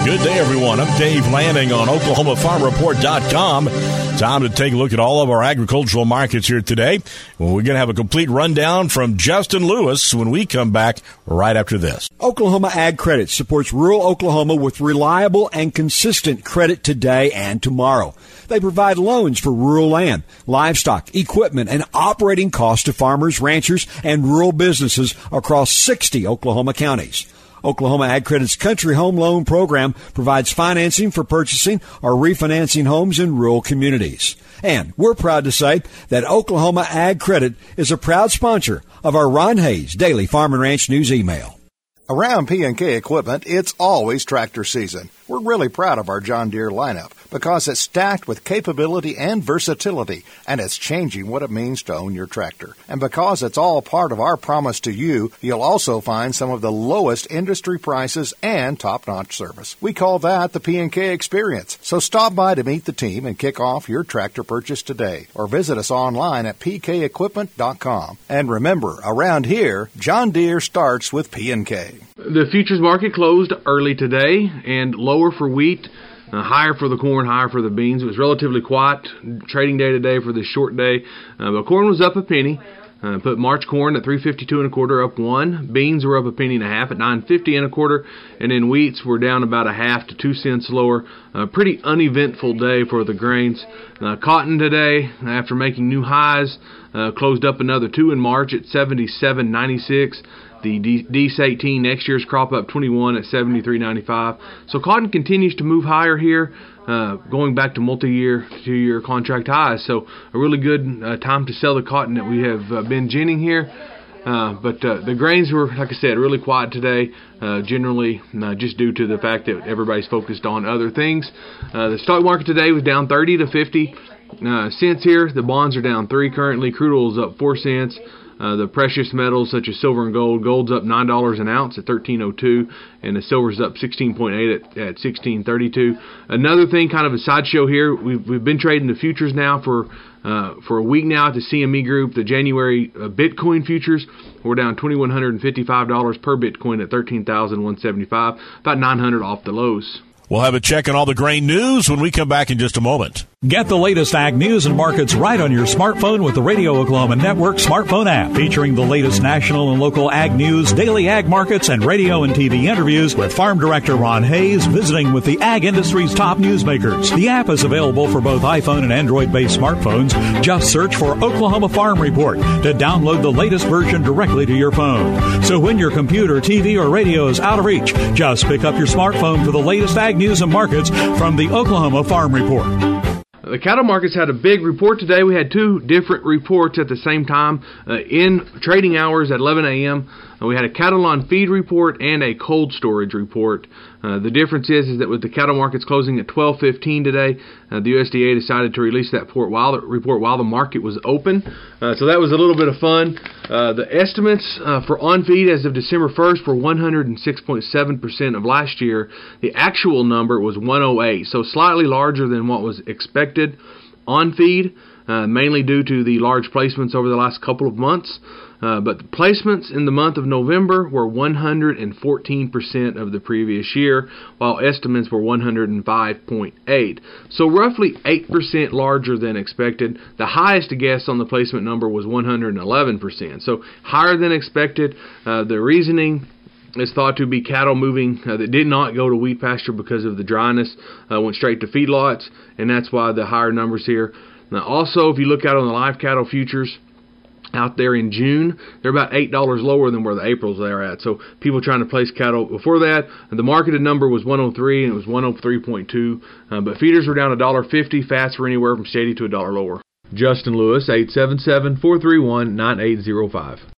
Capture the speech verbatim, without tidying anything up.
Good day, everyone. I'm Dave Lanning on Oklahoma Farm Report dot com. Time to take a look at all of our agricultural markets here today. Well, we're going to have a complete rundown from Justin Lewis when we come back right after this. Oklahoma Ag Credit supports rural Oklahoma with reliable and consistent credit today and tomorrow. They provide loans for rural land, livestock, equipment, and operating costs to farmers, ranchers, and rural businesses across sixty Oklahoma counties. Oklahoma Ag Credit's Country Home Loan Program provides financing for purchasing or refinancing homes in rural communities. And we're proud to say that Oklahoma Ag Credit is a proud sponsor of our Ron Hayes Daily Farm and Ranch News email. Around P and K Equipment, it's always tractor season. We're really proud of our John Deere lineup because it's stacked with capability and versatility, and it's changing what it means to own your tractor. And because it's all part of our promise to you, you'll also find some of the lowest industry prices and top-notch service. We call that the P and K experience. So stop by to meet the team and kick off your tractor purchase today, or visit us online at P K equipment dot com. And remember, around here, John Deere starts with P and K. The futures market closed early today and lower for wheat, uh, higher for the corn, higher for the beans. It was relatively quiet trading day today for this short day. Uh, but corn was up a penny. Uh, put March corn at three fifty-two and a quarter, up one. Beans were up a penny and a half at nine fifty and a quarter, and then wheats were down about a half to two cents lower. A pretty uneventful day for the grains. Uh, cotton today, after making new highs, uh, closed up another two in March at seventy-seven ninety-six. The D- DEES eighteen next year's crop up twenty-one at seventy-three ninety-five. So cotton continues to move higher here, uh, going back to multi-year, two-year contract highs. So a really good uh, time to sell the cotton that we have uh, been ginning here. Uh, but uh, the grains were, like I said, really quiet today, uh, generally uh, just due to the fact that everybody's focused on other things. Uh, the stock market today was down thirty to fifty uh, cents here. The bonds are down three currently. Crude oil is up four cents. Uh, the precious metals such as silver and gold, gold's up nine dollars an ounce at thirteen oh two, and the silver's up sixteen point eight at, at sixteen thirty-two. Another thing, kind of a sideshow here, we've we've been trading the futures now for uh, for a week now at the C M E Group. The January uh, Bitcoin futures were down two thousand one hundred fifty-five dollars per Bitcoin at thirteen thousand one hundred seventy-five dollars, about nine hundred dollars off the lows. We'll have a check on all the grain news when we come back in just a moment. Get the latest ag news and markets right on your smartphone with the Radio Oklahoma Network smartphone app, featuring the latest national and local ag news, daily ag markets, and radio and T V interviews with Farm Director Ron Hayes visiting with the ag industry's top newsmakers. The app is available for both iPhone and Android-based smartphones. Just search for Oklahoma Farm Report to download the latest version directly to your phone. So when your computer, T V, or radio is out of reach, just pick up your smartphone for the latest ag news and markets from the Oklahoma Farm Report. The cattle markets had a big report today. We had two different reports at the same time uh, in trading hours at eleven a.m. Uh, we had a cattle on feed report and a cold storage report. Uh, the difference is, is that with the cattle markets closing at twelve fifteen today, uh, the U S D A decided to release that report while the, report while the market was open. Uh, so that was a little bit of fun. Uh, the estimates uh, for on feed as of December first were one hundred six point seven percent of last year. The actual number was one oh eight, so slightly larger than what was expected on feed, uh, mainly due to the large placements over the last couple of months. Uh, but the placements in the month of November were one hundred fourteen percent of the previous year, while estimates were one hundred five point eight. So roughly eight percent larger than expected. The highest guess on the placement number was one hundred eleven percent. So higher than expected. Uh, the reasoning is thought to be cattle moving uh, that did not go to wheat pasture because of the dryness, uh, went straight to feedlots, and that's why the higher numbers here. Now also, if you look out on the live cattle futures, out there in June, they're about eight dollars lower than where the Aprils are at. So people trying to place cattle before that, the marketed number was one oh three and it was one oh three point two. Uh, but feeders were down one dollar fifty, fats were anywhere from eighty to a dollar lower. Justin Lewis, eight seven seven, four three one, nine eight zero five.